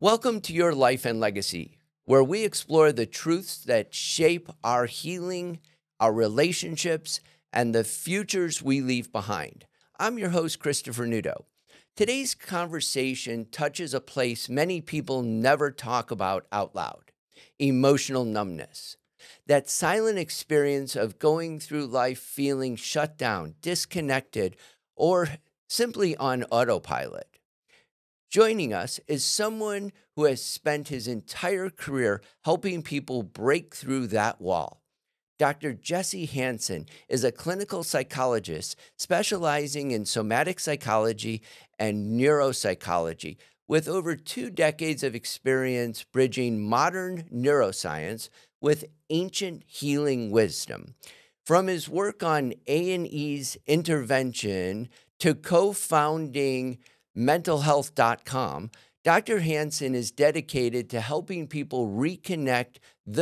Welcome to Your Life and Legacy, where we explore the truths that shape our healing, our relationships, and the futures we leave behind. I'm your host, Christopher Nudo. Today's conversation touches a place many people never talk about out loud: emotional numbness. That silent experience of going through life feeling shut down, disconnected, or simply on autopilot. Joining us is someone who has spent his entire career helping people break through that wall. Dr. Jesse Hansen is a clinical psychologist specializing in somatic psychology and neuropsychology, with over 2 decades of experience bridging modern neuroscience with ancient healing wisdom. From his work on A&E's intervention to co-founding mentalhealth.com, Dr. Hansen is dedicated to helping people reconnect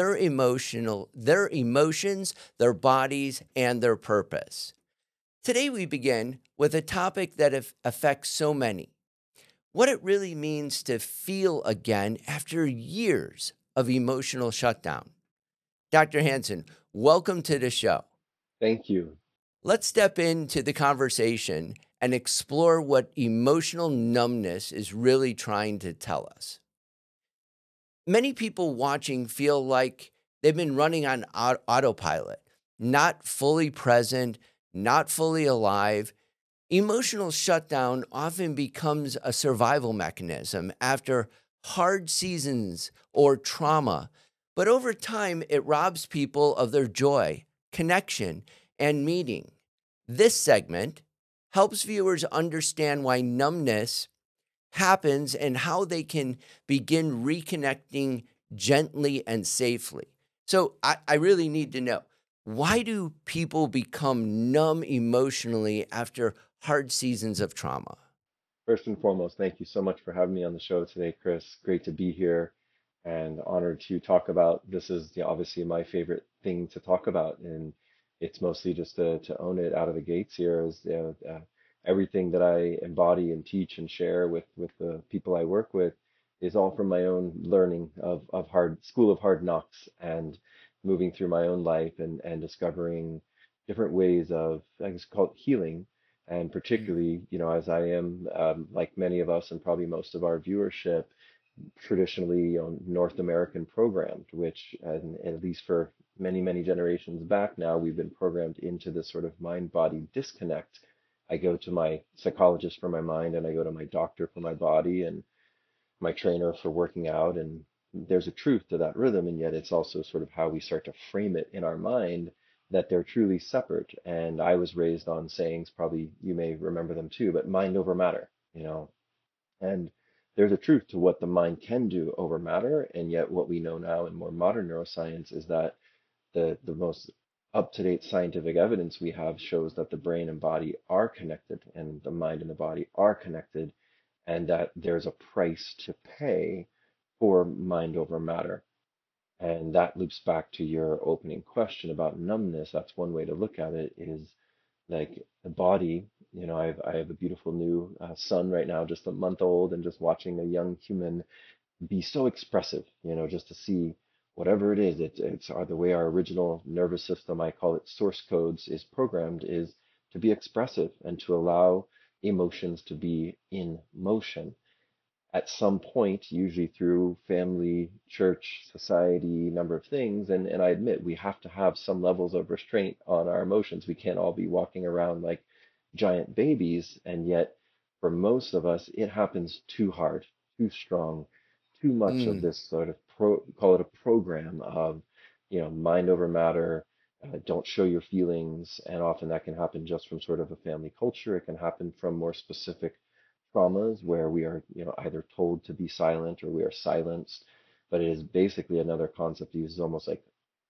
their emotions, their bodies, and their purpose. Today we begin with a topic that affects so many: what it really means to feel again after years of emotional shutdown. Dr. Hansen, welcome to the show. Thank you. Let's step into the conversation and explore what emotional numbness is really trying to tell us. Many people watching feel like they've been running on autopilot, not fully present, not fully alive. Emotional shutdown often becomes a survival mechanism after hard seasons or trauma, but over time, it robs people of their joy, connection, and meaning. This segment helps viewers understand why numbness happens and how they can begin reconnecting gently and safely. So I really need to know, why do people become numb emotionally after hard seasons of trauma? First and foremost, thank you so much for having me on the show today, Chris. Great to be here and honored to talk about this. Is obviously my favorite thing to talk about, and it's mostly just to own it out of the gates here. Is everything that I embody and teach and share with the people I work with is all from my own learning of hard school of hard knocks and moving through my own life and discovering different ways of, I guess, called healing. And Mm. particularly, as I am, like many of us and probably most of our viewership, traditionally on North American programmed, which, and at least for many, many generations back now, we've been programmed into this sort of mind-body disconnect. I go to my psychologist for my mind, and I go to my doctor for my body, and my trainer for working out. And there's a truth to that rhythm, and yet it's also sort of how we start to frame it in our mind that they're truly separate. And I was raised on sayings, probably you may remember them too, but mind over matter. And there's a truth to what the mind can do over matter, and yet what we know now in more modern neuroscience is that the most up-to-date scientific evidence we have shows that the brain and body are connected and the mind and the body are connected, and that there's a price to pay for mind over matter. And that loops back to your opening question about numbness. That's one way to look at it, is like the body. I have a beautiful new son right now, just a month old, and just watching a young human be so expressive, just to see whatever it is. It's the way our original nervous system, I call it source codes, is programmed, is to be expressive and to allow emotions to be in motion at some point, usually through family, church, society, number of things. And I admit we have to have some levels of restraint on our emotions. We can't all be walking around like giant babies. And yet, for most of us, it happens too hard, too strong, too much of Mm. this sort of call it a program of, mind over matter. Don't show your feelings. And often that can happen just from sort of a family culture. It can happen from more specific traumas where we are, either told to be silent or we are silenced. But it is basically another concept used almost like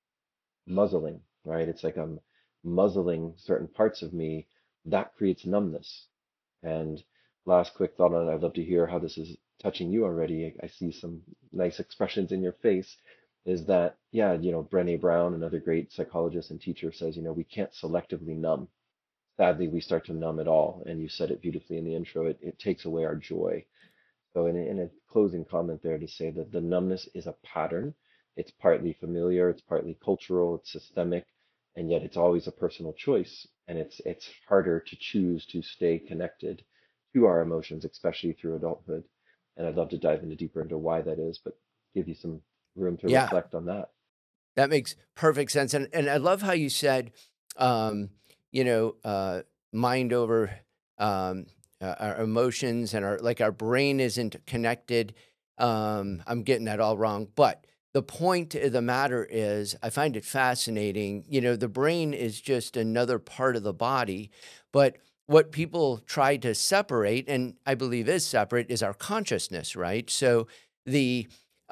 muzzling, right? It's like I'm muzzling certain parts of me that creates numbness. And last quick thought on it, I'd love to hear how this is touching you already. I see some nice expressions in your face. Is that, yeah, Brené Brown, another great psychologist and teacher, says, we can't selectively numb. Sadly, we start to numb it all. And you said it beautifully in the intro. It takes away our joy. So in a closing comment there to say that the numbness is a pattern. It's partly familiar, it's partly cultural, it's systemic, and yet it's always a personal choice. And it's harder to choose to stay connected to our emotions, especially through adulthood. And I'd love to dive into deeper into why that is, but give you some room to Yeah, reflect on that. that makes perfect sense. And I love how you said, um, you know, mind over our emotions and our brain isn't connected. I'm getting that all wrong, but the point of the matter is, I find it fascinating. The brain is just another part of the body, but what people try to separate, and I believe is separate, is our consciousness, right? So the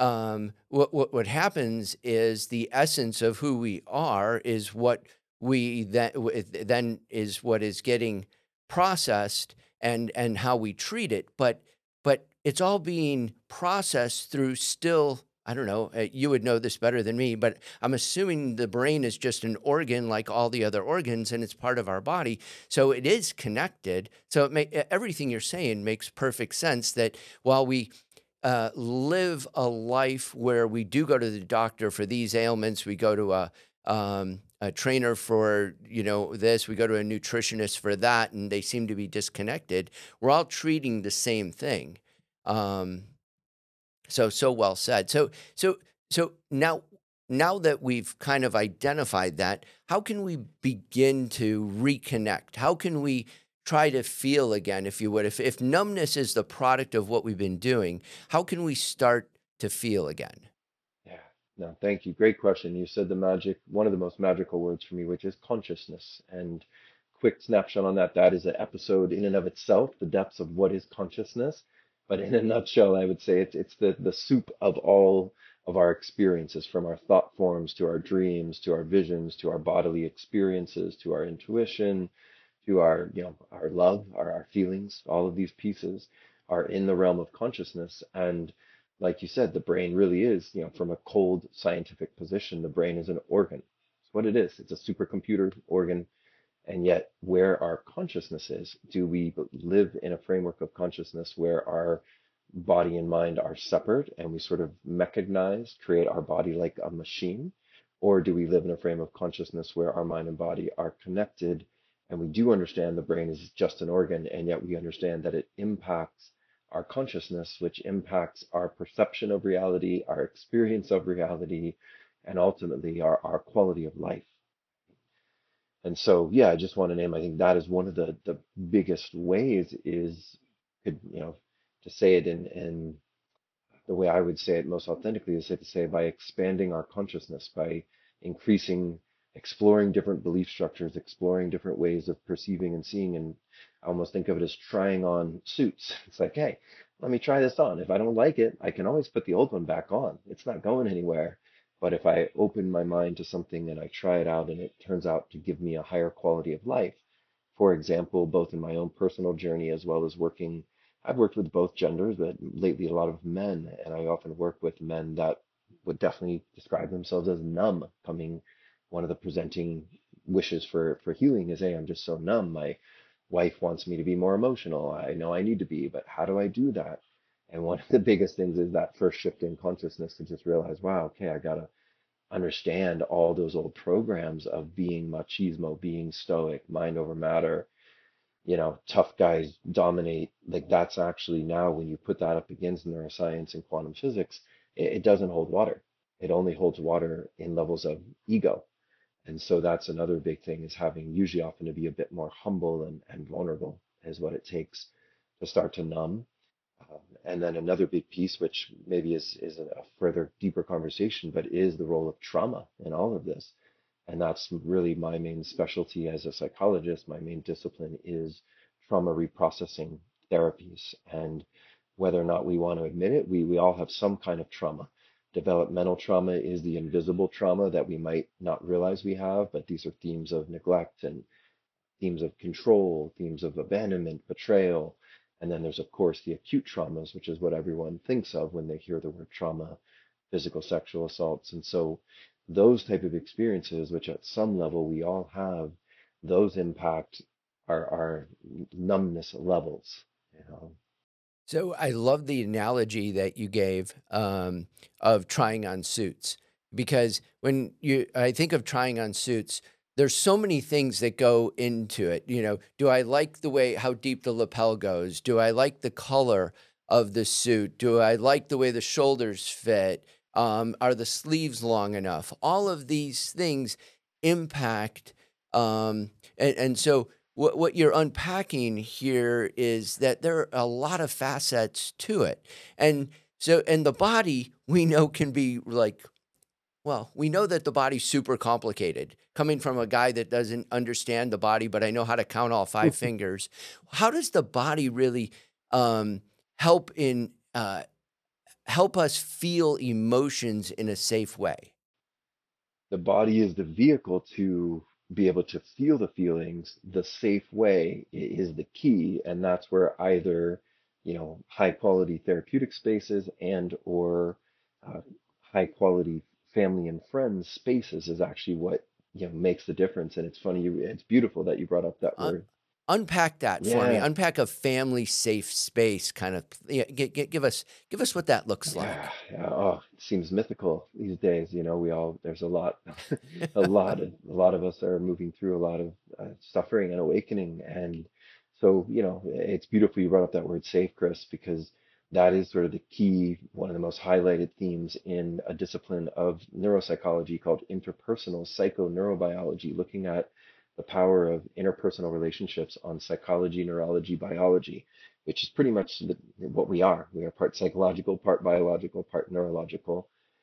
what happens is the essence of who we are is what we then is what is getting processed and how we treat it, but it's all being processed through still. I don't know. You would know this better than me, but I'm assuming the brain is just an organ like all the other organs, and it's part of our body, so it is connected. So everything you're saying makes perfect sense. That while we live a life where we do go to the doctor for these ailments. We go to a trainer for this. We go to a nutritionist for that, and they seem to be disconnected. We're all treating the same thing. Um, so well said. So now that we've kind of identified that, how can we begin to reconnect? How can we try to feel again, if you would? If numbness is the product of what we've been doing, how can we start to feel again? Yeah, no, thank you. Great question. You said the magic, one of the most magical words for me, which is consciousness. And quick snapshot on that, that is an episode in and of itself, the depths of what is consciousness. But in a nutshell, I would say it's the soup of all of our experiences, from our thought forms to our dreams, to our visions, to our bodily experiences, to our intuition, to our, our love, our feelings. All of these pieces are in the realm of consciousness. And like you said, the brain really is, from a cold scientific position, the brain is an organ. It's what it is. It's a supercomputer organ. And yet, where our consciousness is, do we live in a framework of consciousness where our body and mind are separate and we sort of mechanize, create our body like a machine? Or do we live in a frame of consciousness where our mind and body are connected and we do understand the brain is just an organ, and yet we understand that it impacts our consciousness, which impacts our perception of reality, our experience of reality, and ultimately our quality of life. And so, yeah, I just want to name, I think that is one of the biggest ways is, could, to say it in the way I would say it most authentically is to say by expanding our consciousness, by increasing, exploring different belief structures, exploring different ways of perceiving and seeing. And I almost think of it as trying on suits. It's like, hey, let me try this on. If I don't like it, I can always put the old one back on. It's not going anywhere. But if I open my mind to something and I try it out and it turns out to give me a higher quality of life, for example, both in my own personal journey as well as working, I've worked with both genders, but lately a lot of men, and I often work with men that would definitely describe themselves as numb. Coming, one of the presenting wishes for healing is, hey, I'm just so numb. My wife wants me to be more emotional. I know I need to be, but how do I do that? And one of the biggest things is that first shift in consciousness to just realize, wow, okay, I gotta understand all those old programs of being machismo, being stoic, mind over matter, tough guys dominate. Like that's actually now when you put that up against neuroscience and quantum physics, it doesn't hold water. It only holds water in levels of ego. And so that's another big thing is having usually often to be a bit more humble and vulnerable is what it takes to start to numb. And then another big piece, which maybe is a further deeper conversation, but is the role of trauma in all of this. And that's really my main specialty as a psychologist. My main discipline is trauma reprocessing therapies. And whether or not we want to admit it, we all have some kind of trauma. Developmental trauma is the invisible trauma that we might not realize we have, but these are themes of neglect and themes of control, themes of abandonment, betrayal. And then there's, of course, the acute traumas, which is what everyone thinks of when they hear the word trauma, physical, sexual assaults. And so those type of experiences, which at some level we all have, those impact our numbness levels, you know. So I love the analogy that you gave of trying on suits, because I think of trying on suits, there's so many things that go into it. Do I like the way how deep the lapel goes? Do I like the color of the suit? Do I like the way the shoulders fit? Are the sleeves long enough? All of these things impact, and so what you're unpacking here is that there are a lot of facets to it. And the body we know can be like, well, we know that the body's super complicated. Coming from a guy that doesn't understand the body, but I know how to count all five fingers. How does the body really um, help help us feel emotions in a safe way? The body is the vehicle to be able to feel the feelings. The safe way is the key, and that's where either, high quality therapeutic spaces and or uh, high quality family and friends spaces is actually what makes the difference. And it's funny, it's beautiful that you brought up that Un word. Unpack that for me. Yeah, Unpack a family safe space kind of, yeah, give us what that looks yeah, like. yeah. Oh, it seems mythical these days. There's a lot, a lot of us are moving through a lot of suffering and awakening. And so, it's beautiful you brought up that word safe, Chris, because that is sort of the key, one of the most highlighted themes in a discipline of neuropsychology called interpersonal psychoneurobiology, looking at the power of interpersonal relationships on psychology, neurology, biology, which is pretty much what we are. We are part psychological, part biological, part neurological.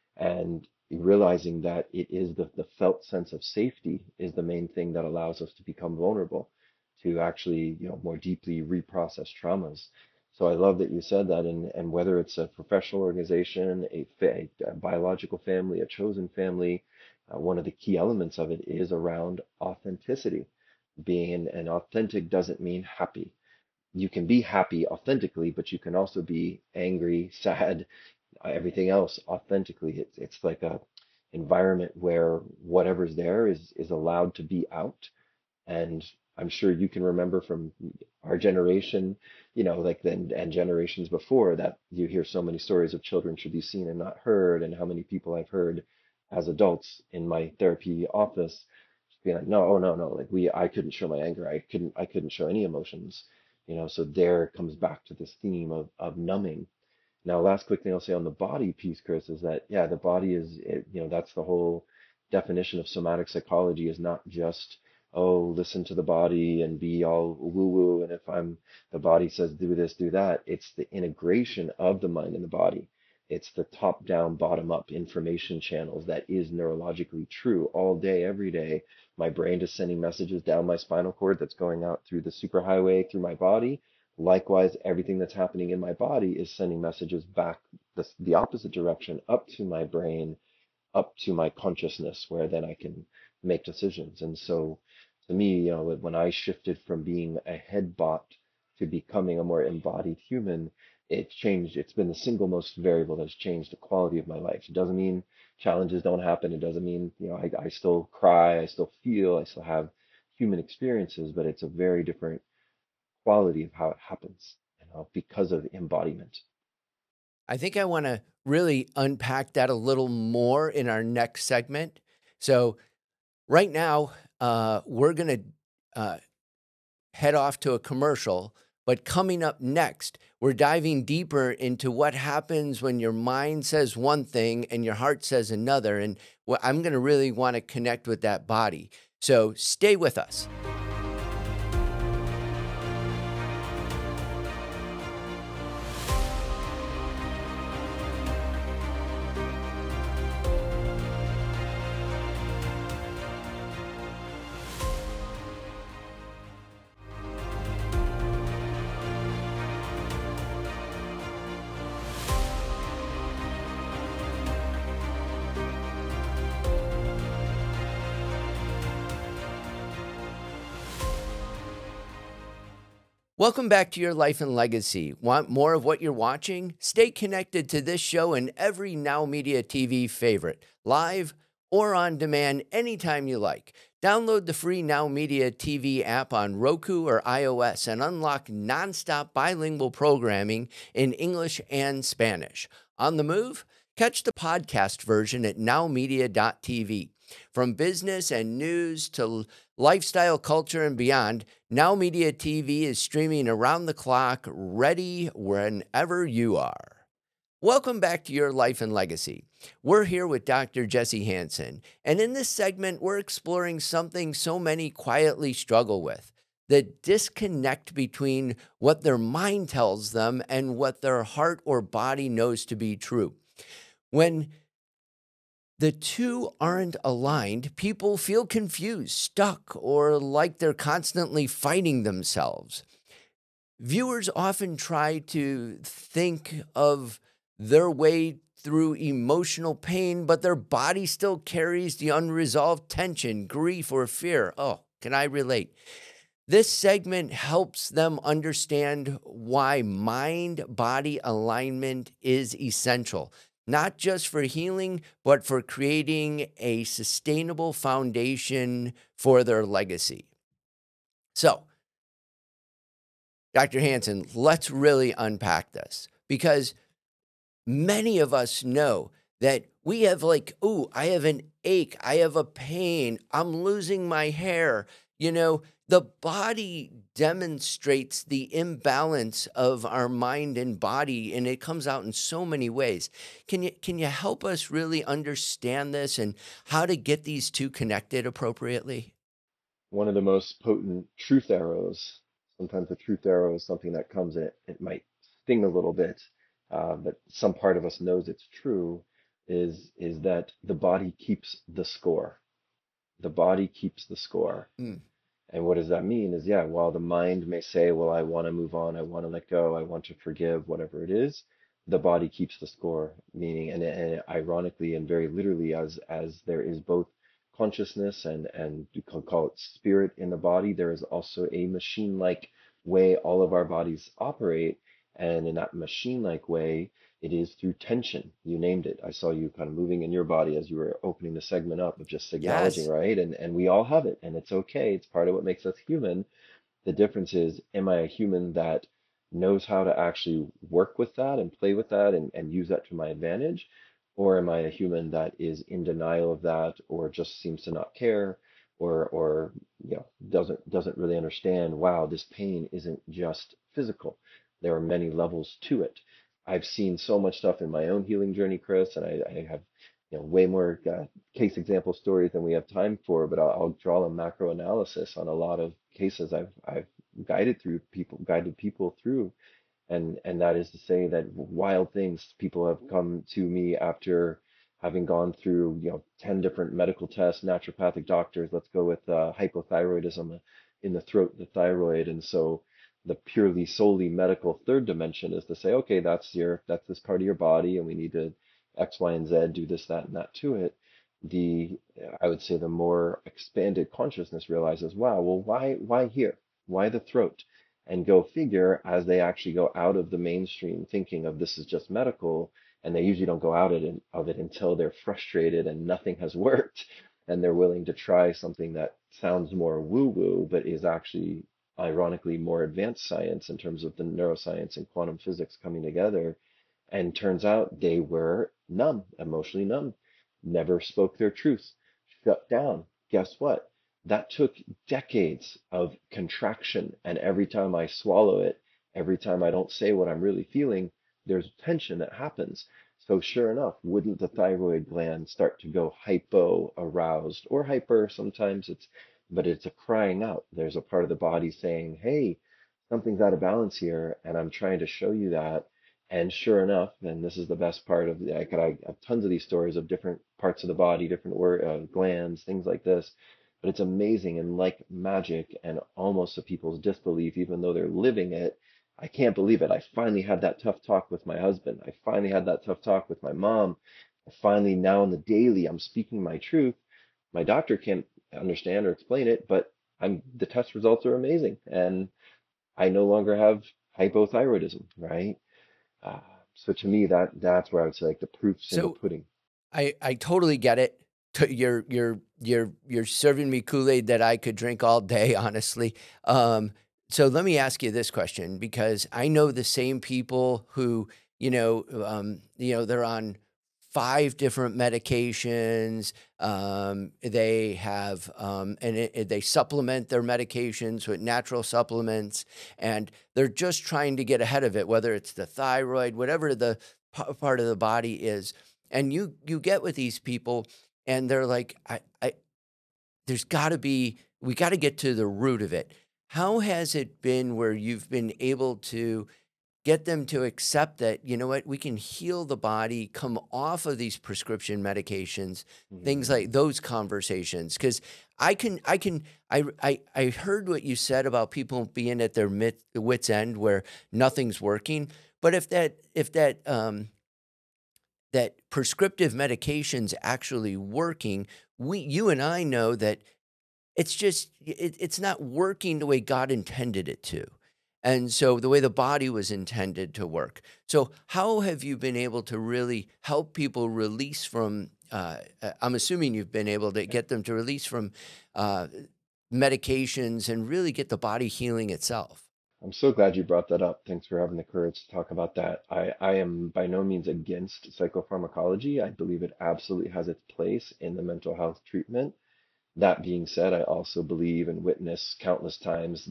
And realizing that it is the felt sense of safety is the main thing that allows us to become vulnerable, to actually, more deeply reprocess traumas. So I love that you said that. And whether it's a professional organization, a biological family, a chosen family, one of the key elements of it is around authenticity. Being an authentic doesn't mean happy. You can be happy authentically, but you can also be angry, sad, everything else authentically. It's like a environment where whatever's there is allowed to be out. And I'm sure you can remember from our generation, like then and generations before, that you hear so many stories of children should be seen and not heard, and how many people I've heard as adults in my therapy office just being like, no, oh no, no, like I couldn't show my anger, I couldn't show any emotions, so there it comes back to this theme of numbing. Now, last quick thing I'll say on the body piece, Chris, is that, yeah, the body that's the whole definition of somatic psychology, is not just, oh, listen to the body and be all woo woo. And if the body says do this, do that. It's the integration of the mind and the body. It's the top down, bottom up information channels that is neurologically true all day, every day. My brain is sending messages down my spinal cord that's going out through the superhighway through my body. Likewise, everything that's happening in my body is sending messages back the opposite direction up to my brain, up to my consciousness, where then I can make decisions. And so, to me, when I shifted from being a head bot to becoming a more embodied human, it changed. It's been the single most variable that's changed the quality of my life. It doesn't mean challenges don't happen. It doesn't mean, I still cry, I still feel, I still have human experiences, but it's a very different quality of how it happens, because of embodiment. I think I want to really unpack that a little more in our next segment. So right now, we're going to head off to a commercial. But coming up next, we're diving deeper into what happens when your mind says one thing and your heart says another. And I'm going to really want to connect with that body. So stay with us. Welcome back to Your Life and Legacy. Want more of what you're watching? Stay connected to this show and every Now Media TV favorite, live or on demand anytime you like. Download the free Now Media TV app on Roku or iOS and unlock nonstop bilingual programming in English and Spanish. On the move? Catch the podcast version at nowmedia.tv. From business and news to lifestyle, culture, and beyond, Now Media TV is streaming around the clock, ready whenever you are. Welcome back to Your Life and Legacy. We're here with Dr. Jesse Hansen, and in this segment, we're exploring something so many quietly struggle with: the disconnect between what their mind tells them and what their heart or body knows to be true. When the two aren't aligned, people feel confused, stuck, or like they're constantly fighting themselves. Viewers often try to think of their way through emotional pain, but their body still carries the unresolved tension, grief, or fear. Oh, can I relate? This segment helps them understand why mind-body alignment is essential, not just for healing, but for creating a sustainable foundation for their legacy. So, Dr. Hansen, let's really unpack this, because many of us know that we have I have an ache, I have a pain, I'm losing my hair. The body demonstrates the imbalance of our mind and body, and it comes out in so many ways. Can you help us really understand this and how to get these two connected appropriately? One of the most potent truth arrows. Sometimes the truth arrow is something that comes in it might sting a little bit, but some part of us knows it's true, is that the body keeps the score. The body keeps the score. Mm, And what does that mean? Is, yeah, while the mind may say, well, I want to move on, I want to let go, I want to forgive, whatever it is, the body keeps the score. Meaning, and ironically and very literally, as there is both consciousness and you can call it spirit in the body, there is also a machine-like way all of our bodies operate. And in that machine-like way, it is through tension. You named it. I saw you kind of moving in your body as you were opening the segment up of just acknowledging, yes. right? And we all have it, and it's okay. It's part of what makes us human. The difference is, am I a human that knows how to actually work with that and play with that and use that to my advantage? Or am I a human that is in denial of that, or just seems to not care, or doesn't really understand, wow, this pain isn't just physical. There are many levels to it. I've seen so much stuff in my own healing journey, Chris, and I have way more case example stories than we have time for, but I'll draw a macro analysis on a lot of cases I've guided people through, and that is to say that wild things people have come to me after having gone through 10 different medical tests, naturopathic doctors. Let's go with hypothyroidism in the throat, the thyroid, and so the purely solely medical third dimension is to say, okay, that's this part of your body, and we need to X, Y, and Z, do this, that, and that to it. The I would say the more expanded consciousness realizes, wow, well, why here? Why the throat? And go figure, as they actually go out of the mainstream thinking of this is just medical, and they usually don't go out of it until they're frustrated and nothing has worked, and they're willing to try something that sounds more woo-woo, but is actually ironically more advanced science in terms of the neuroscience and quantum physics coming together. And turns out they were numb, emotionally numb, never spoke their truth, shut down. Guess what? That took decades of contraction. And every time I swallow it, every time I don't say what I'm really feeling, there's tension that happens. So sure enough, wouldn't the thyroid gland start to go hypo aroused or hyper? Sometimes but it's a crying out. There's a part of the body saying, hey, something's out of balance here, and I'm trying to show you that. And sure enough, and this is the best part of I have tons of these stories of different parts of the body, different glands, things like this. But it's amazing and like magic, and almost to people's disbelief, even though they're living it. I can't believe it. I finally had that tough talk with my husband. I finally had that tough talk with my mom. I finally, now on the daily, I'm speaking my truth. My doctor can't understand or explain it, but the test results are amazing, and I no longer have hypothyroidism, right? So to me, that's where I would say like the proof's in the So pudding. I totally get it. you're serving me Kool-Aid that I could drink all day, honestly. So let me ask you this question because I know the same people who, they're on 5 different medications. They have, they supplement their medications with natural supplements, and they're just trying to get ahead of it, whether it's the thyroid, whatever the part of the body is. And you get with these people, and they're like, there's got to be, we got to get to the root of it. How has it been where you've been able to get them to accept that, you know what, we can heal the body, come off of these prescription medications, things Mhm. like those conversations? Because I heard what you said about people being at their wits end where nothing's working. But if that prescriptive medication's actually working, you and I know that it's not working the way God intended it to. And so the way the body was intended to work. So how have you been able to really help people release from I'm assuming you've been able to get them to release from uh, medications and really get the body healing itself? I'm so glad you brought that up. Thanks for having the courage to talk about that. I am by no means against psychopharmacology. I believe it absolutely has its place in the mental health treatment. That being said, I also believe and witness countless times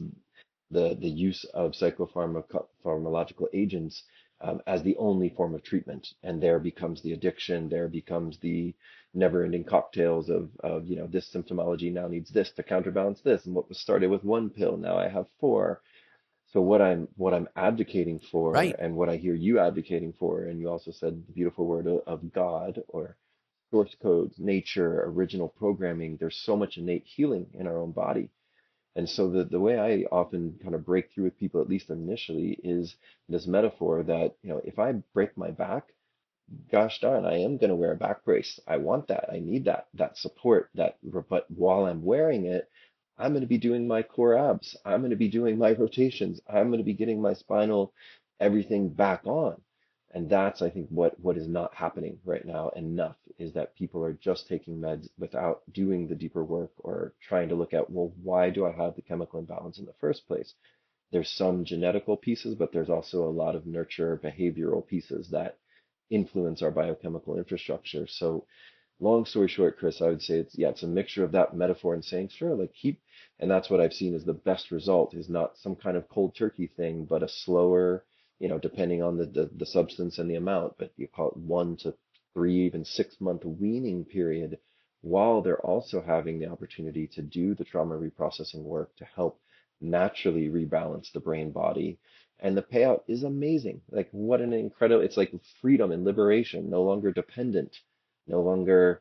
the use of psychopharmacological agents as the only form of treatment. And there becomes the addiction, there becomes the never-ending cocktails of this symptomology now needs this to counterbalance this. And what was started with one pill, now I have four. So what I'm advocating for, Right. and what I hear you advocating for, and you also said the beautiful word of God or source codes, nature, original programming. There's so much innate healing in our own body. And so the way I often kind of break through with people, at least initially, is this metaphor that, if I break my back, gosh darn, I am going to wear a back brace. I want that. I need that support. But while I'm wearing it, I'm going to be doing my core abs. I'm going to be doing my rotations. I'm going to be getting my spinal everything back on. And that's, I think, what is not happening right now enough is that people are just taking meds without doing the deeper work or trying to look at, well, why do I have the chemical imbalance in the first place? There's some genetical pieces, but there's also a lot of nurture behavioral pieces that influence our biochemical infrastructure. So long story short, Chris, I would say it's a mixture of that metaphor and saying, sure, like and that's what I've seen is the best result is not some kind of cold turkey thing, but a slower, depending on the substance and the amount, but you call it 1 to 3, even 6 month weaning period, while they're also having the opportunity to do the trauma reprocessing work to help naturally rebalance the brain body. And the payout is amazing. Like what an incredible, it's like freedom and liberation, no longer dependent, no longer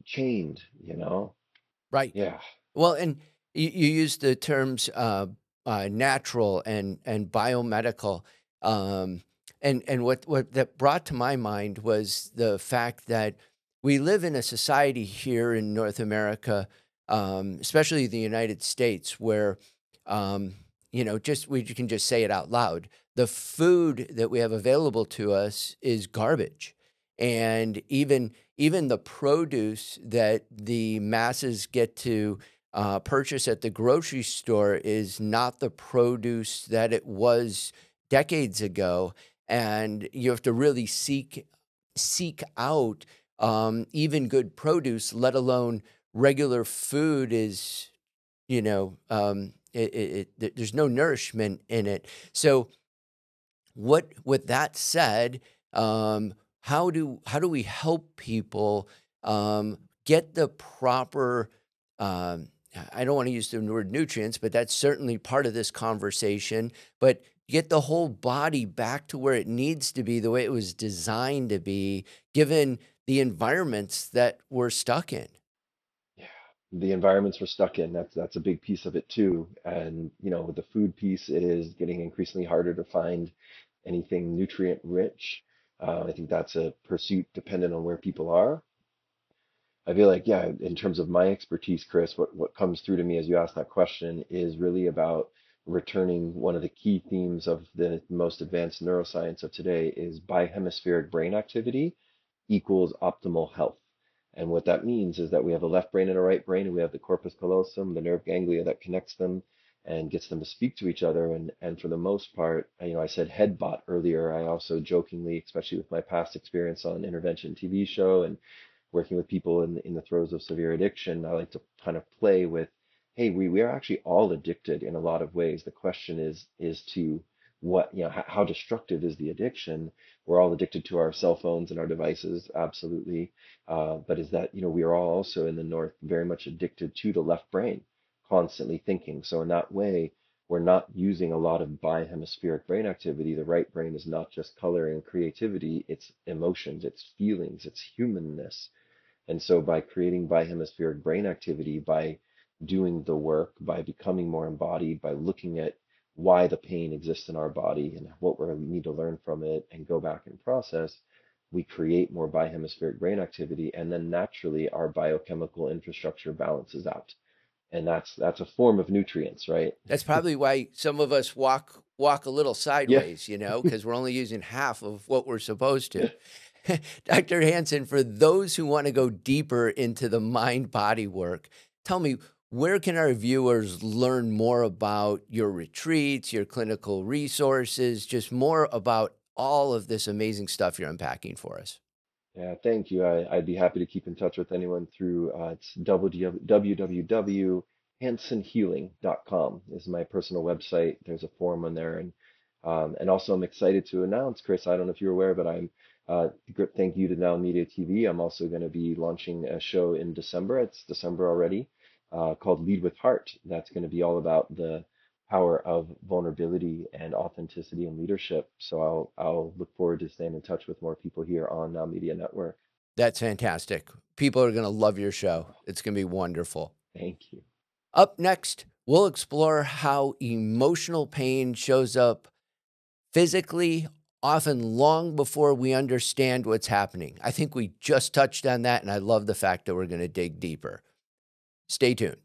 chained. Right. Yeah. Well, and you use the terms natural and biomedical, um, and what that brought to my mind was the fact that we live in a society here in North America, especially the United States, where um, just we can just say it out loud. The food that we have available to us is garbage, and even the produce that the masses get to purchase at the grocery store is not the produce that it was decades ago, and you have to really seek out even good produce, let alone regular food. Is there's no nourishment in it. So what with that said, how do we help people get the proper I don't want to use the word nutrients, but that's certainly part of this conversation, but get the whole body back to where it needs to be, the way it was designed to be, given the environments that we're stuck in. Yeah. The environments we're stuck in, that's a big piece of it too. And with the food piece, it is getting increasingly harder to find anything nutrient rich. I think that's a pursuit dependent on where people are. I feel like, yeah, in terms of my expertise, Chris, what comes through to me as you ask that question is really about returning one of the key themes of the most advanced neuroscience of today is bihemispheric brain activity equals optimal health. And what that means is that we have a left brain and a right brain, and we have the corpus callosum, the nerve ganglia that connects them and gets them to speak to each other. And for the most part, I said headbot earlier. I also jokingly, especially with my past experience on intervention TV show and working with people in the throes of severe addiction, I like to kind of play with, hey, we are actually all addicted in a lot of ways. The question is to what, how destructive is the addiction? We're all addicted to our cell phones and our devices, absolutely. But is that, we are all also in the North very much addicted to the left brain, constantly thinking. So in that way, we're not using a lot of bihemispheric brain activity. The right brain is not just color and creativity, it's emotions, it's feelings, it's humanness. And so by creating bihemispheric brain activity, by doing the work, by becoming more embodied, by looking at why the pain exists in our body and what we need to learn from it and go back and process, we create more bihemispheric brain activity, and then naturally our biochemical infrastructure balances out. And that's a form of nutrients, right? That's probably why some of us walk a little Yeah. sideways, because we're only using half of what we're supposed to. Dr. Hanson, for those who want to go deeper into the mind body work, tell me, where can our viewers learn more about your retreats, your clinical resources, just more about all of this amazing stuff you're unpacking for us? Yeah, thank you. I'd be happy to keep in touch with anyone through it's www.hansonhealing.com is my personal website. There's a forum on there, and also I'm excited to announce, Chris. I don't know if you're aware, but thank you to Now Media TV. I'm also going to be launching a show in December. It's December already, called Lead with Heart. That's going to be all about the power of vulnerability and authenticity and leadership. So I'll look forward to staying in touch with more people here on Now Media Network. That's fantastic. People are going to love your show. It's going to be wonderful. Thank you. Up next, we'll explore how emotional pain shows up physically, often long before we understand what's happening. I think we just touched on that, and I love the fact that we're going to dig deeper. Stay tuned.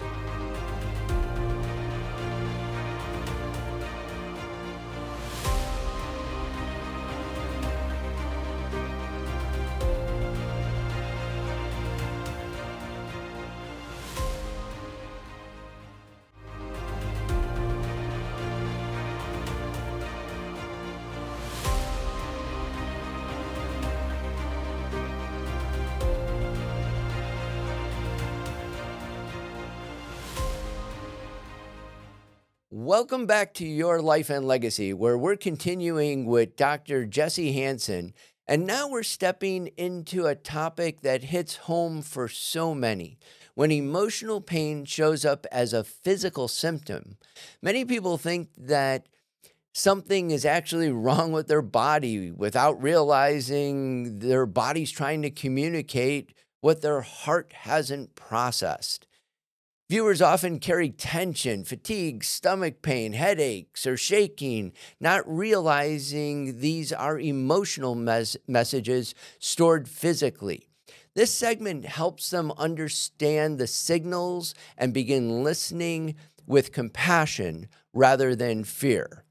Welcome back to Your Life and Legacy, where we're continuing with Dr. Jesse Hanson. And now we're stepping into a topic that hits home for so many. When emotional pain shows up as a physical symptom, many people think that something is actually wrong with their body without realizing their body's trying to communicate what their heart hasn't processed. Viewers often carry tension, fatigue, stomach pain, headaches, or shaking, not realizing these are emotional messages stored physically. This segment helps them understand the signals and begin listening with compassion rather than fear.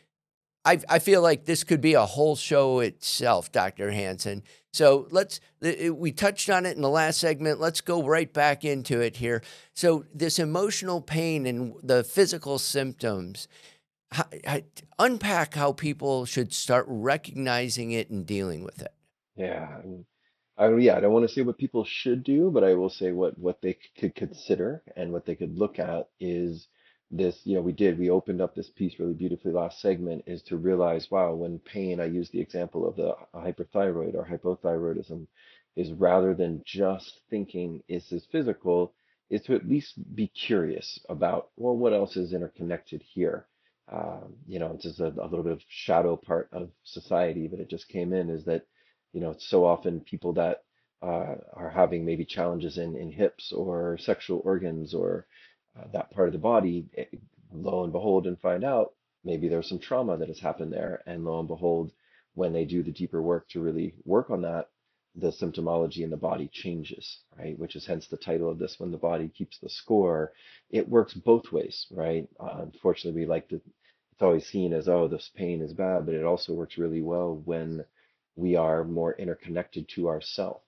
I feel like this could be a whole show itself, Dr. Hanson. So we touched on it in the last segment. Let's go right back into it here. So this emotional pain and the physical symptoms, unpack how people should start recognizing it and dealing with it. Yeah. I don't want to say what people should do, but I will say what they could consider and what they could look at is this, we opened up this piece really beautifully last segment is to realize, wow, when pain, I use the example of the hyperthyroid or hypothyroidism, is rather than just thinking is this physical, is to at least be curious about, well, what else is interconnected here? It's just a little bit of shadow part of society, but it just came in is that it's so often people that are having maybe challenges in hips or sexual organs or that part of the body, lo and behold, and find out maybe there's some trauma that has happened there. And lo and behold, when they do the deeper work to really work on that, the symptomology in the body changes, right? Which is hence the title of this, When the Body Keeps the Score. It works both ways, right? Unfortunately, it's always seen as, oh, this pain is bad, but it also works really well when we are more interconnected to ourself.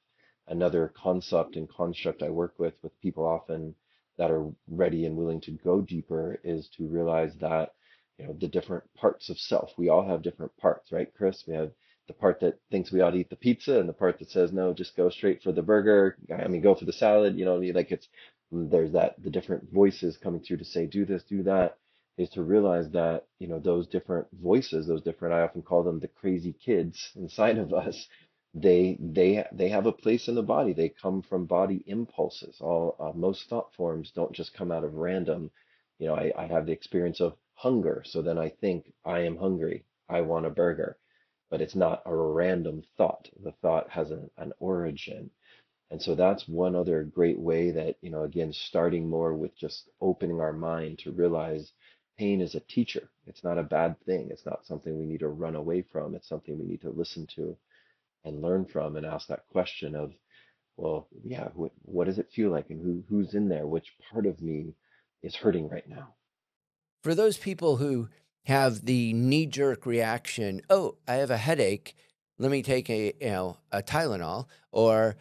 another concept and construct I work with people often that are ready and willing to go deeper is to realize that, the different parts of self, we all have different parts, right, Chris? We have the part that thinks we ought to eat the pizza and the part that says, no, just go straight for the burger. I mean, go for the salad, like there's the different voices coming through to say, do this, do that, is to realize that, those different voices, those different, I often call them the crazy kids inside of us, they have a place in the body. They come from body impulses. All most thought forms don't just come out of random. I have the experience of hunger, so then I think I am hungry. I want a burger, but it's not a random thought. The thought has an origin. And so that's one other great way that, again, starting more with just opening our mind to realize pain is a teacher. It's not a bad thing. It's not something we need to run away from. It's something we need to listen to and learn from and ask that question of, well, yeah, what does it feel like, and who's in there? Which part of me is hurting right now? For those people who have the knee jerk reaction, oh, I have a headache. Let me take a Tylenol, or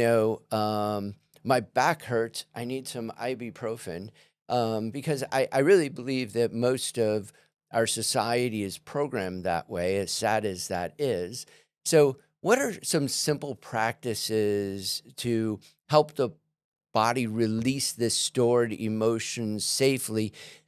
my back hurts. I need some ibuprofen, because I really believe that most of our society is programmed that way, as sad as that is. So, what are some simple practices to help the body release this stored emotions safely,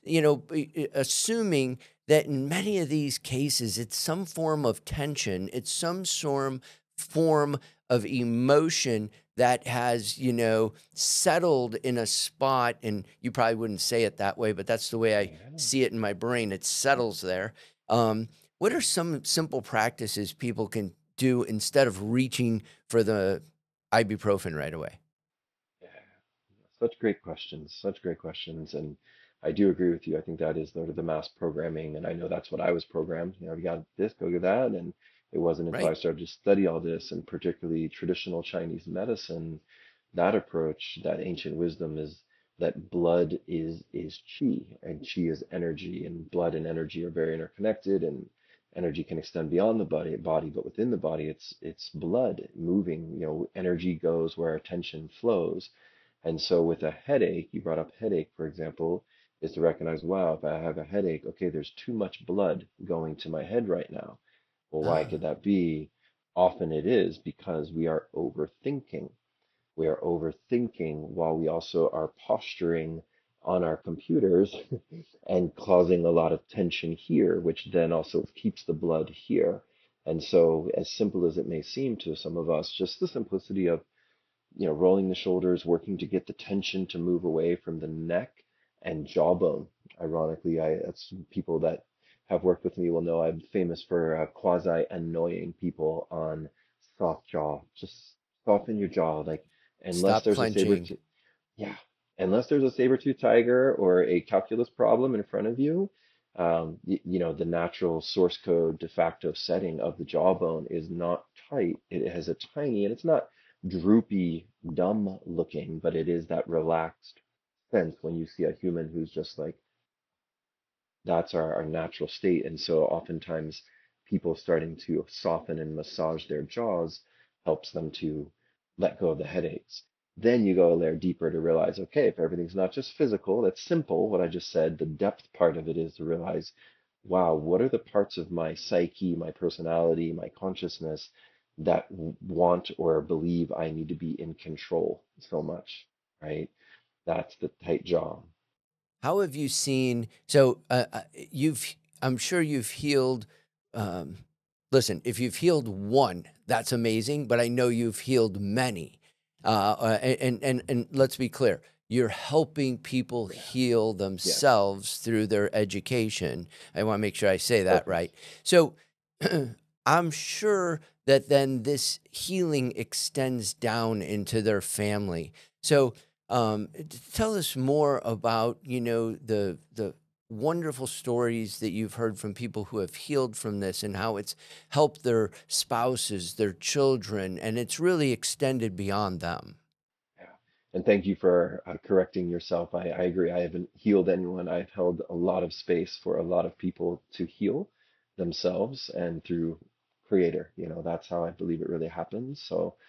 assuming that in many of these cases, it's some form of tension, it's some form of emotion that has, settled in a spot. And you probably wouldn't say it that way, but that's the way I Yeah. see it in my brain. It settles there. What are some simple practices people can do instead of reaching for the ibuprofen right away? Yeah. Such great questions, such great questions. And I do agree with you. I think that is sort of the mass programming. And I know that's what I was programmed. You got this, go get that. And it wasn't until I Right. started to study all this, and particularly traditional Chinese medicine, that approach, that ancient wisdom is that blood is qi, and qi is energy, and blood and energy are very interconnected, and energy can extend beyond the body, but within the body, it's blood moving. Energy goes where attention flows. And so with a headache, you brought up headache, for example, is to recognize, wow, if I have a headache, okay, there's too much blood going to my head right now. Well, why could Ah. that be? Often it is because we are overthinking. We are overthinking while we also are posturing on our computers and causing a lot of tension here, which then also keeps the blood here. And so, as simple as it may seem to some of us, just the simplicity of rolling the shoulders, working to get the tension to move away from the neck and jawbone. Ironically, that's people that have worked with me will know I'm famous for quasi annoying people on soft jaw. Just soften your jaw, like unless Stop there's a saber, clenching. yeah, unless there's a saber-tooth tiger or a calculus problem in front of you. The natural source code de facto setting of the jawbone is not tight. It has a tiny, and it's not droopy, dumb looking, but it is that relaxed sense when you see a human who's just like, that's our natural state. And so oftentimes people starting to soften and massage their jaws helps them to let go of the headaches. Then you go a layer deeper to realize, okay, if everything's not just physical, that's simple, what I just said, the depth part of it is to realize, wow, what are the parts of my psyche, my personality, my consciousness that want or believe I need to be in control so much, right? That's the tight jaw. How have you seen? So I'm sure you've healed. Um, Listen, if you've healed one, that's amazing. But I know you've healed many. And let's be clear, you're helping people Yeah. heal Yes. themselves through their education. I want to make sure I say that Perfect. right. So I'm sure that then this healing extends down into their family. So tell us more about the wonderful stories that you've heard from people who have healed from this, and how it's helped their spouses, their children, and it's really extended beyond them. Yeah. And thank you for correcting yourself. I agree. I haven't healed anyone. I've held a lot of space for a lot of people to heal themselves and through Creator. That's how I believe it really happens. So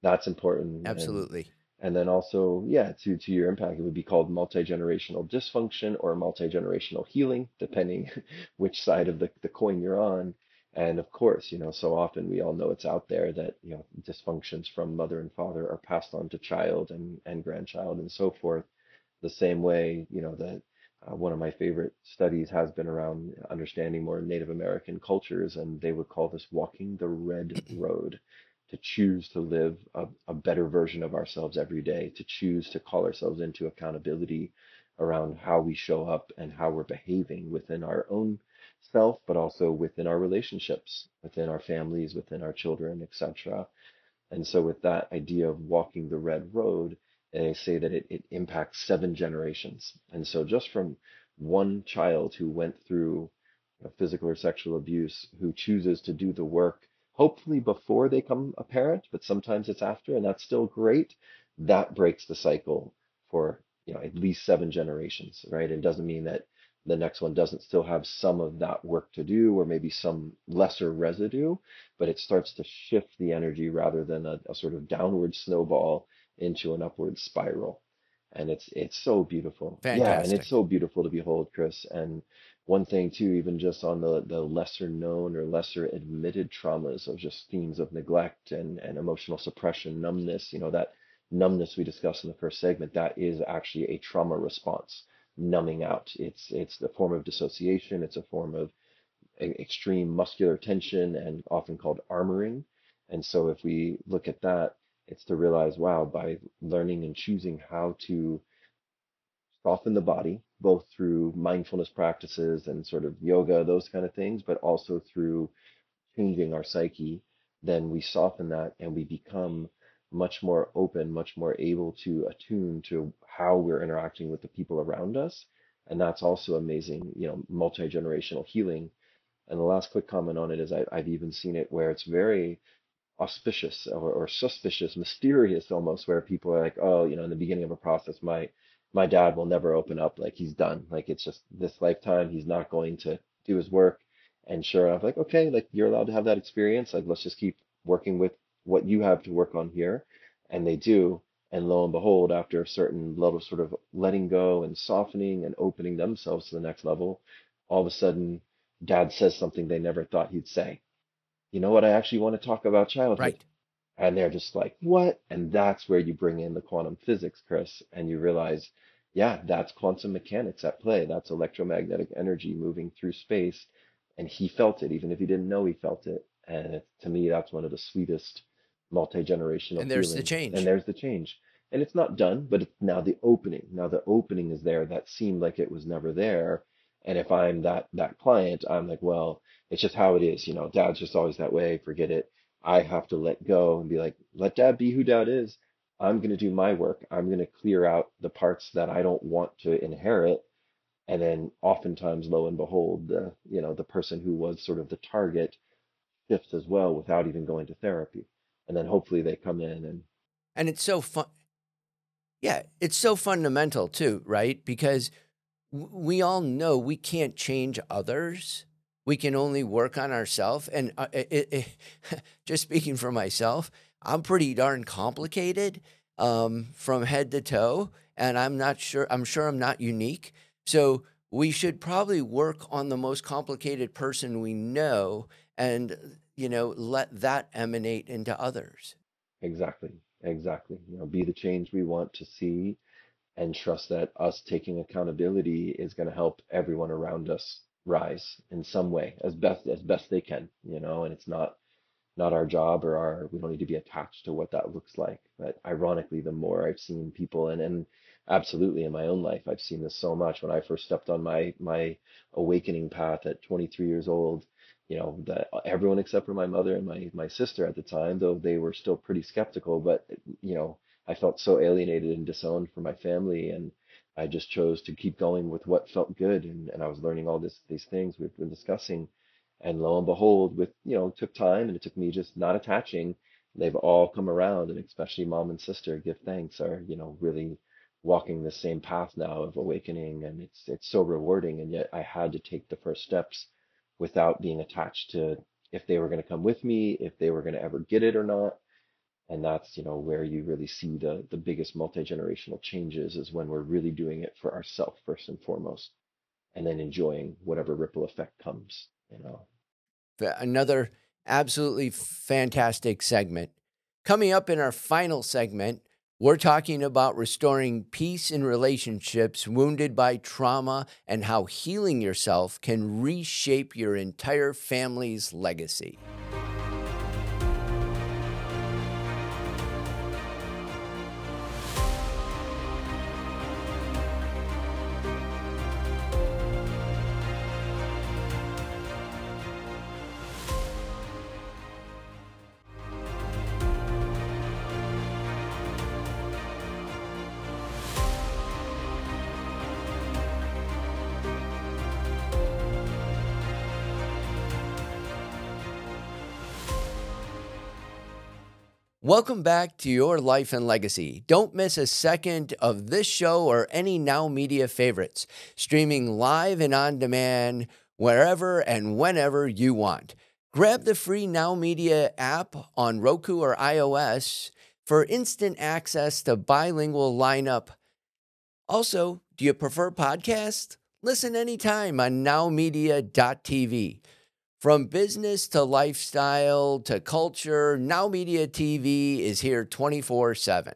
That's important. Absolutely. And then also, yeah, to your impact, it would be called multi-generational dysfunction or multi-generational healing, depending which side of the coin you're on. And of course, so often we all know it's out there that, dysfunctions from mother and father are passed on to child and grandchild and so forth. The same way, that one of my favorite studies has been around understanding more Native American cultures, and they would call this walking the red road, to choose to live a better version of ourselves every day, to choose to call ourselves into accountability around how we show up and how we're behaving within our own self, but also within our relationships, within our families, within our children, etc. And so, with that idea of walking the red road, they say that it impacts 7 generations. And so, just from one child who went through physical or sexual abuse, who chooses to do the work, hopefully before they become a parent, but sometimes it's after, and that's still great, that breaks the cycle for at least 7 generations, right? It doesn't mean that the next one doesn't still have some of that work to do, or maybe some lesser residue, but it starts to shift the energy rather than a sort of downward snowball into an upward spiral. And it's so beautiful. Yeah, and it's Fantastic. so beautiful to behold, Chris. And one thing too, even just on the lesser known or lesser admitted traumas of just themes of neglect and emotional suppression, numbness, that numbness we discussed in the first segment, that is actually a trauma response, numbing out. It's a form of dissociation. It's a form of extreme muscular tension and often called armoring. And so if we look at that, it's to realize, wow, by learning and choosing how to soften the body, both through mindfulness practices and sort of yoga, those kind of things, but also through changing our psyche, then we soften that and we become much more open, much more able to attune to how we're interacting with the people around us. And that's also amazing, multi-generational healing. And the last quick comment on it is I've even seen it where it's very auspicious or suspicious, mysterious almost, where people are like, oh, in the beginning of a process, my dad will never open up, like he's done, like it's just this lifetime, he's not going to do his work. And sure enough, like, okay, like you're allowed to have that experience, like let's just keep working with what you have to work on here. And they do. And lo and behold, after a certain level of sort of letting go and softening and opening themselves to the next level, all of a sudden, dad says something they never thought he'd say. You know what? I actually want to talk about childhood. Right. And they're just like, what? And that's where you bring in the quantum physics, Chris, and you realize, yeah, that's quantum mechanics at play. That's electromagnetic energy moving through space. And he felt it, even if he didn't know he felt it. And to me, that's one of the sweetest multi-generational And there's the healings. And change. there's the change. And it's not done, but it's now the opening. Now the opening is there that seemed like it was never there. And if I'm that client, I'm like, well, it's just how it is. Dad's just always that way. Forget it. I have to let go and be like, let dad be who dad is. I'm going to do my work. I'm going to clear out the parts that I don't want to inherit. And then oftentimes, lo and behold, the person who was sort of the target shifts as well without even going to therapy. And then hopefully they come in and And it's so fun. Yeah, it's so fundamental too, right? Because we all know we can't change others. We can only work on ourselves. And just speaking for myself, I'm pretty darn complicated from head to toe. And I'm sure I'm not unique. So we should probably work on the most complicated person we know and, let that emanate into others. exactly, exactly, be the change we want to see and trust that us taking accountability is going to help everyone around us rise in some way as best they can, and it's not our job or our we don't need to be attached to what that looks like. But ironically, the more I've seen people and absolutely in my own life, I've seen this so much. When I first stepped on my awakening path at 23 years old, that everyone except for my mother and my sister at the time, though they were still pretty skeptical, but I felt so alienated and disowned from my family, and I just chose to keep going with what felt good, and I was learning all these things we've been discussing. And lo and behold, it took time and it took me just not attaching. They've all come around, and especially mom and sister, give thanks, are, really walking the same path now of awakening. And it's so rewarding. And yet I had to take the first steps without being attached to if they were going to come with me, if they were going to ever get it or not. And that's, where you really see the biggest multi-generational changes is when we're really doing it for ourselves first and foremost, and then enjoying whatever ripple effect comes. Another absolutely fantastic segment. Coming up in our final segment, we're talking about restoring peace in relationships wounded by trauma and how healing yourself can reshape your entire family's legacy. Welcome back to Your Life and Legacy. Don't miss a second of this show or any Now Media favorites, streaming live and on demand wherever and whenever you want. Grab the free Now Media app on Roku or iOS for instant access to bilingual lineup. Also, do you prefer podcasts? Listen anytime on nowmedia.tv. From business to lifestyle to culture, Now Media TV is here 24/7.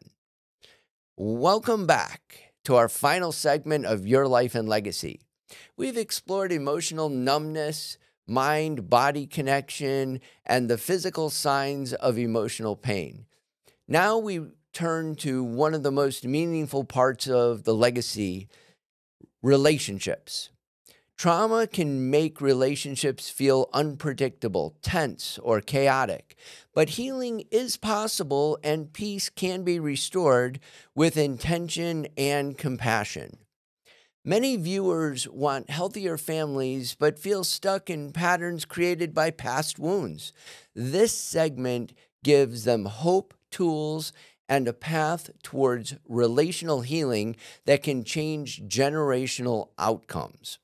Welcome back to our final segment of Your Life and Legacy. We've explored emotional numbness, mind-body connection, and the physical signs of emotional pain. Now we turn to one of the most meaningful parts of the legacy, relationships. Trauma can make relationships feel unpredictable, tense, or chaotic, but healing is possible and peace can be restored with intention and compassion. Many viewers want healthier families but feel stuck in patterns created by past wounds. This segment gives them hope, tools, and a path towards relational healing that can change generational outcomes.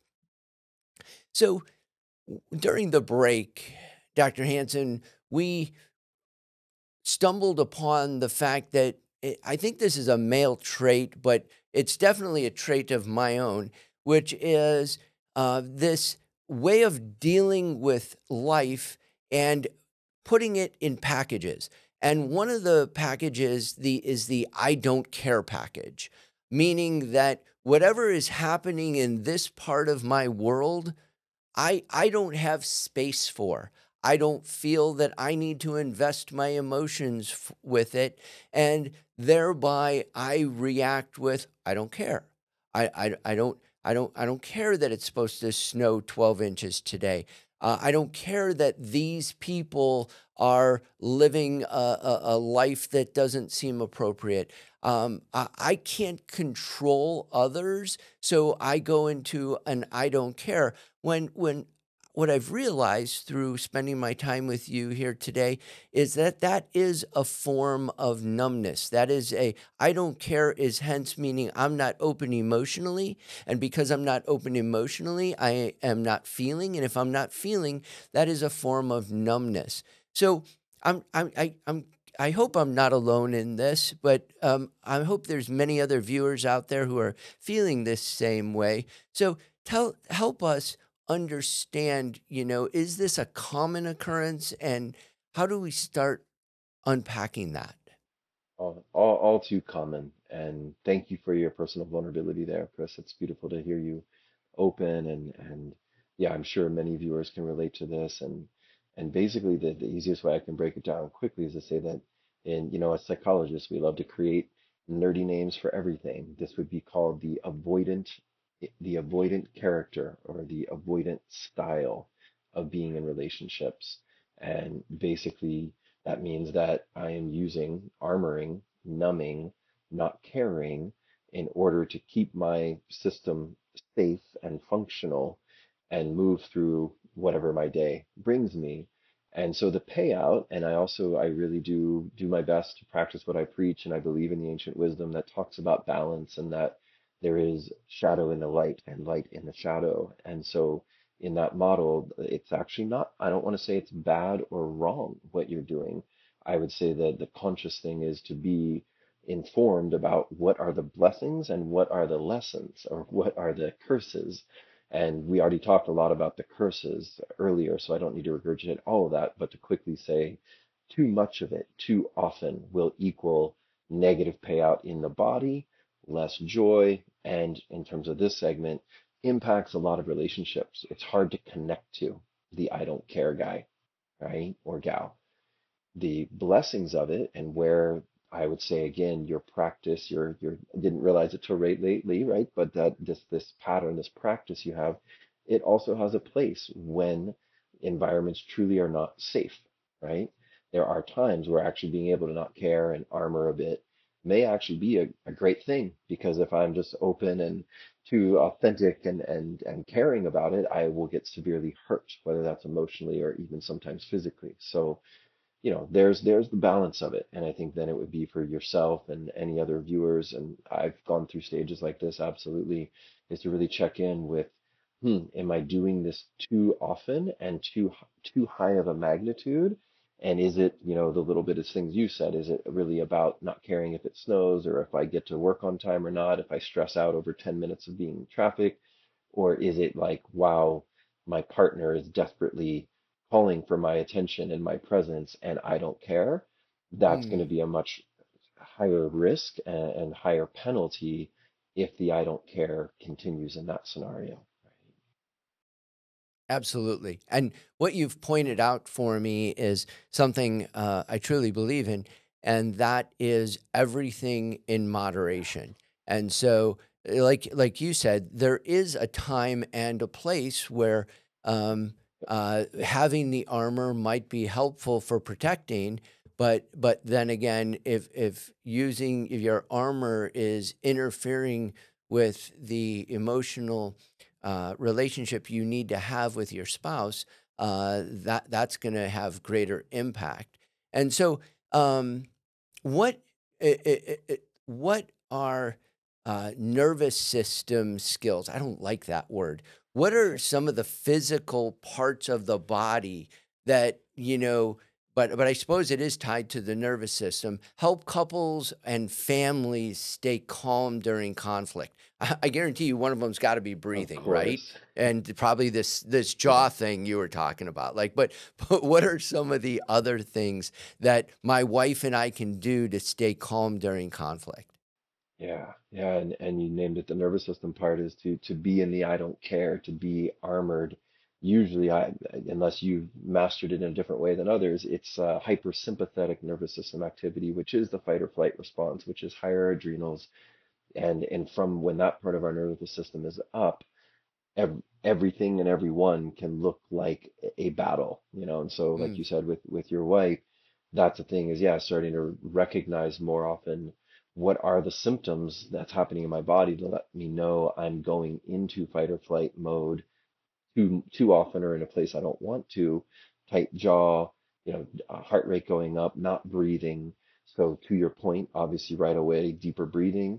So during the break, Dr. Hanson, we stumbled upon the fact that I think this is a male trait, but it's definitely a trait of my own, which is this way of dealing with life and putting it in packages. And one of the packages is the I don't care package, meaning that whatever is happening in this part of my world, I don't have space for. I don't feel that I need to invest my emotions with it, and thereby I react with I don't care. I don't care that it's supposed to snow 12 inches today. I don't care that these people are living a life that doesn't seem appropriate. I can't control others, so I go into an I don't care. When what I've realized through spending my time with you here today is that that is a form of numbness. That is a I don't care is hence meaning I'm not open emotionally. And because I'm not open emotionally, I am not feeling. And if I'm not feeling, that is a form of numbness. So I hope I'm not alone in this, but I hope there's many other viewers out there who are feeling this same way. So help us understand, is this a common occurrence and how do we start unpacking that? All too common. And thank you for your personal vulnerability there, Chris. It's beautiful to hear you open and yeah, I'm sure many viewers can relate to this. And basically the easiest way I can break it down quickly is to say that as psychologists, we love to create nerdy names for everything. This would be called the avoidant character or the avoidant style of being in relationships. And basically, that means that I am using armoring, numbing, not caring in order to keep my system safe and functional and move through whatever my day brings me. And so the payout, and I really do my best to practice what I preach, and I believe in the ancient wisdom that talks about balance and that there is shadow in the light and light in the shadow. And so in that model, it's actually not, I don't want to say it's bad or wrong what you're doing. I would say that the conscious thing is to be informed about what are the blessings and what are the lessons or what are the curses. And we already talked a lot about the curses earlier, so I don't need to regurgitate all of that, but to quickly say too much of it too often will equal negative payout in the body, less joy, and in terms of this segment, impacts a lot of relationships. It's hard to connect to the I don't care guy, right? Or gal. The blessings of it and where I would say again, your practice, your didn't realize it till right lately, right? But that this pattern, this practice you have, it also has a place when environments truly are not safe, right? There are times where actually being able to not care and armor a bit may actually be a great thing because if I'm just open and too authentic and caring about it, I will get severely hurt, whether that's emotionally or even sometimes physically. So there's the balance of it. And I think then it would be for yourself and any other viewers, and I've gone through stages like this, absolutely, is to really check in with, am I doing this too often and too high of a magnitude? And is it, the little bit of things you said, is it really about not caring if it snows or if I get to work on time or not, if I stress out over 10 minutes of being in traffic? Or is it like, wow, my partner is desperately calling for my attention and my presence and I don't care? That's going to Mm. be a much higher risk and higher penalty if the I don't care continues in that scenario. Absolutely. And what you've pointed out for me is something I truly believe in, and that is everything in moderation. And so, like you said, there is a time and a place where having the armor might be helpful for protecting, but then again, if your armor is interfering with the emotional relationship you need to have with your spouse, that's going to have greater impact. And so, um, what what are nervous system skills? I don't like that word. What are some of the physical parts of the body that But I suppose it is tied to the nervous system. Help couples and families stay calm during conflict. I guarantee you, one of them's got to be Of breathing, right? course. And probably this Yeah. jaw thing you were talking about. Like, but what are some of the other things that my wife and I can do to stay calm during conflict? Yeah, yeah, and you named it. The nervous system part is to be in the I don't care, to be armored. Usually, unless you've mastered it in a different way than others, it's hypersympathetic nervous system activity, which is the fight or flight response, which is higher adrenals, and from when that part of our nervous system is up, everything and everyone can look like a battle, And so, like Mm. you said with your wife, that's the thing is, yeah, starting to recognize more often what are the symptoms that's happening in my body to let me know I'm going into fight or flight mode too often or in a place I don't want to, tight jaw, heart rate going up, not breathing. So to your point, obviously right away, deeper breathing,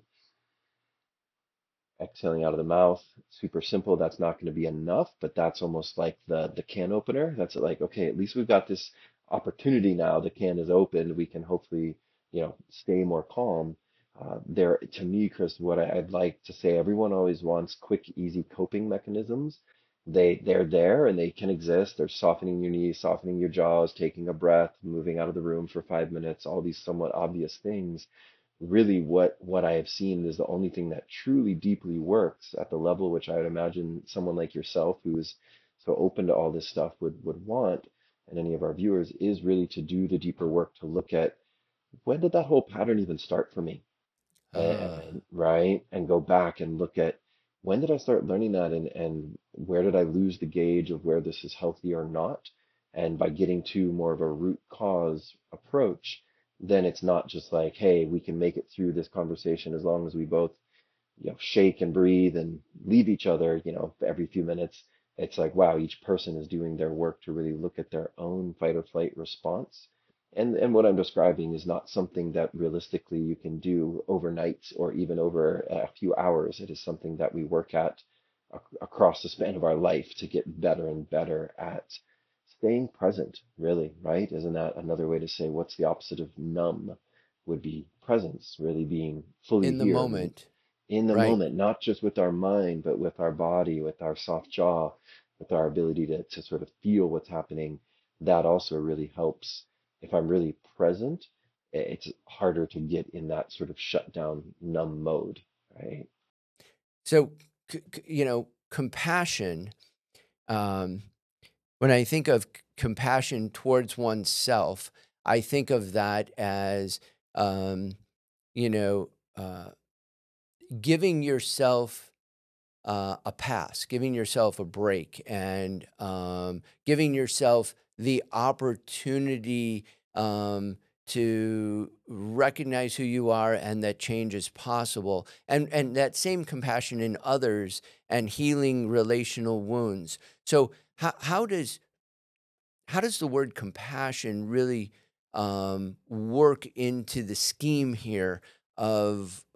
exhaling out of the mouth, super simple. That's not going to be enough, but that's almost like the can opener. That's like, okay, at least we've got this opportunity now. The can is open. We can hopefully, stay more calm. There, to me, Chris, what I'd like to say, everyone always wants quick, easy coping mechanisms. They're there and they can exist. They're softening your knees, softening your jaws, taking a breath, moving out of the room for 5 minutes, all these somewhat obvious things. Really what I have seen is the only thing that truly deeply works at the level which I would imagine someone like yourself who's so open to all this stuff would want, and any of our viewers, is really to do the deeper work to look at when did that whole pattern even start for me? Ah. Right? And go back and look at when did I start learning that and where did I lose the gauge of where this is healthy or not? And by getting to more of a root cause approach, then it's not just like, hey, we can make it through this conversation as long as we both, shake and breathe and leave each other, every few minutes. It's like, wow, each person is doing their work to really look at their own fight or flight response. And what I'm describing is not something that realistically you can do overnight or even over a few hours. It is something that we work at across the span of our life to get better and better at. staying present, really, right? Isn't that another way to say what's the opposite of numb would be presence, really being fully In the here, moment, in the right? moment, not just with our mind, but with our body, with our soft jaw, with our ability to sort of feel what's happening. That also really helps. If I'm really present, it's harder to get in that sort of shut down, numb mode, right? So, compassion. Um, when I think of compassion towards oneself, I think of that as, um, you know, uh, giving yourself a pass, giving yourself a break, and giving yourself the opportunity to recognize who you are and that change is possible, and that same compassion in others and healing relational wounds. So, how does the word compassion really work into the scheme here of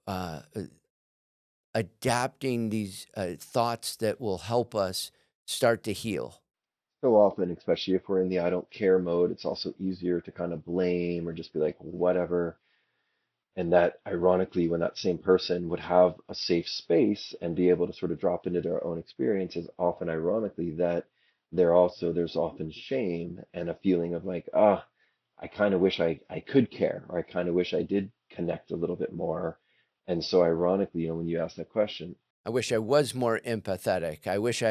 adapting these thoughts that will help us start to heal? So often, especially if we're in the I don't care mode, it's also easier to kind of blame or just be like, whatever. And that ironically, when that same person would have a safe space and be able to sort of drop into their own experiences, often ironically, that there's often shame and a feeling of like, I kind of wish I could care, or I kind of wish I did connect a little bit more. And so ironically, when you ask that question, I wish I was more empathetic.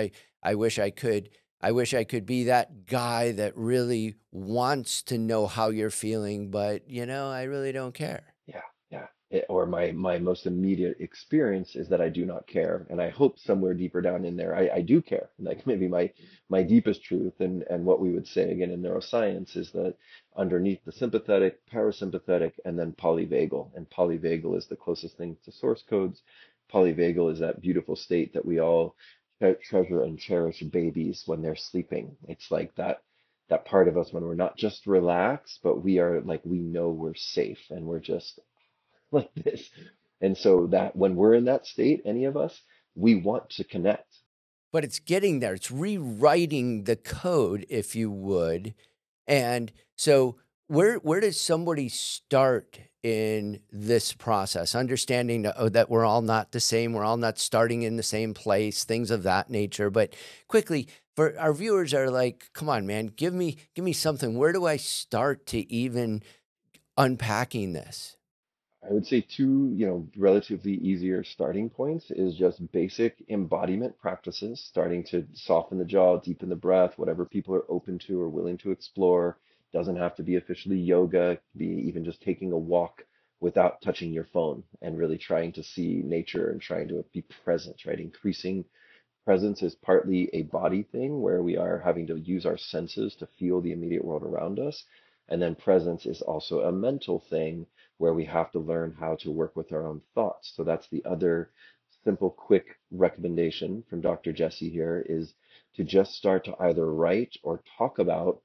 I wish I could be that guy that really wants to know how you're feeling, but I really don't care. yeah, yeah. Or my most immediate experience is that I do not care, and I hope somewhere deeper down in there I do care. Like maybe my deepest truth, and what we would say again in neuroscience is that underneath the sympathetic, parasympathetic, and then polyvagal. And polyvagal is the closest thing to source codes. Polyvagal is that beautiful state that we all treasure and cherish babies when they're sleeping. It's like that part of us when we're not just relaxed, but we are like we know we're safe and we're just like this. And so that when we're in that state, any of us, we want to connect. But it's getting there. It's rewriting the code, if you would. And so where does somebody start in this process? Understanding that, that we're all not the same, we're all not starting in the same place, things of that nature. But quickly, for our viewers are like, come on, man, give me something. Where do I start to even unpacking this? I would say two, relatively easier starting points is just basic embodiment practices, starting to soften the jaw, deepen the breath, whatever people are open to or willing to explore. Doesn't have to be officially yoga, it could be even just taking a walk without touching your phone and really trying to see nature and trying to be present, right? Increasing presence is partly a body thing where we are having to use our senses to feel the immediate world around us. And then presence is also a mental thing where we have to learn how to work with our own thoughts. So that's the other simple, quick recommendation from Dr. Jesse here is to just start to either write or talk about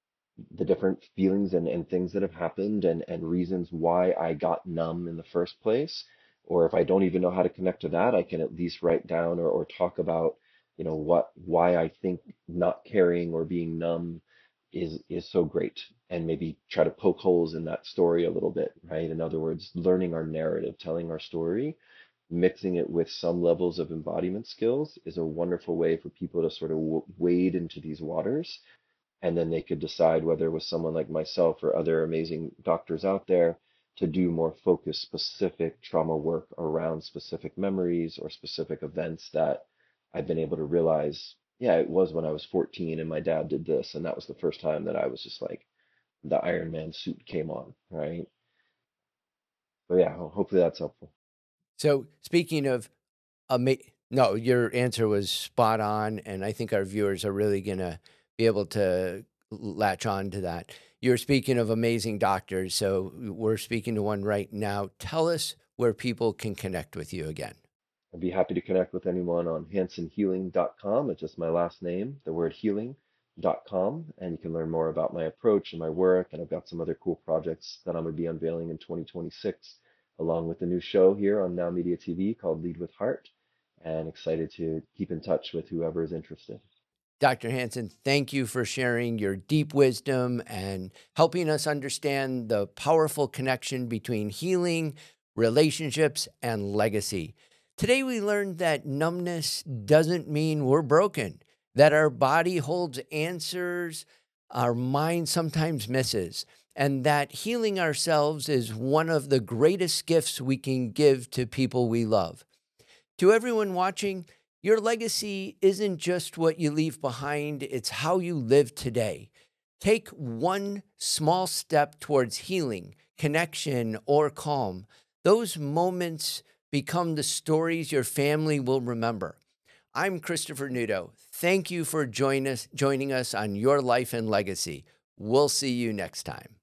the different feelings and things that have happened and reasons why I got numb in the first place. Or if I don't even know how to connect to that, I can at least write down or talk about, why I think not caring or being numb is so great. And maybe try to poke holes in that story a little bit, right? In other words, learning our narrative, telling our story, mixing it with some levels of embodiment skills is a wonderful way for people to sort of wade into these waters, and then they could decide whether it was someone like myself or other amazing doctors out there to do more focused, specific trauma work around specific memories or specific events that I've been able to realize, yeah, it was when I was 14 and my dad did this, and that was the first time that I was just like the Iron Man suit came on, right? But yeah, hopefully that's helpful. So speaking of no, your answer was spot on, and I think our viewers are really gonna be able to latch on to that. You're speaking of amazing doctors, so we're speaking to one right now. Tell us where people can connect with you again. I'd be happy to connect with anyone on hansonhealing.com. It's just my last name, the word healing.com, and you can learn more about my approach and my work. And I've got some other cool projects that I'm going to be unveiling in 2026, along with the new show here on Now Media TV called Lead with Heart. And excited to keep in touch with whoever is interested. Dr. Hanson, thank you for sharing your deep wisdom and helping us understand the powerful connection between healing, relationships, and legacy. Today, we learned that numbness doesn't mean we're broken, that our body holds answers our mind sometimes misses, and that healing ourselves is one of the greatest gifts we can give to people we love. To everyone watching, your legacy isn't just what you leave behind, it's how you live today. Take one small step towards healing, connection, or calm. Those moments become the stories your family will remember. I'm Christopher Nudo. Thank you for joining us on Your Life and Legacy. We'll see you next time.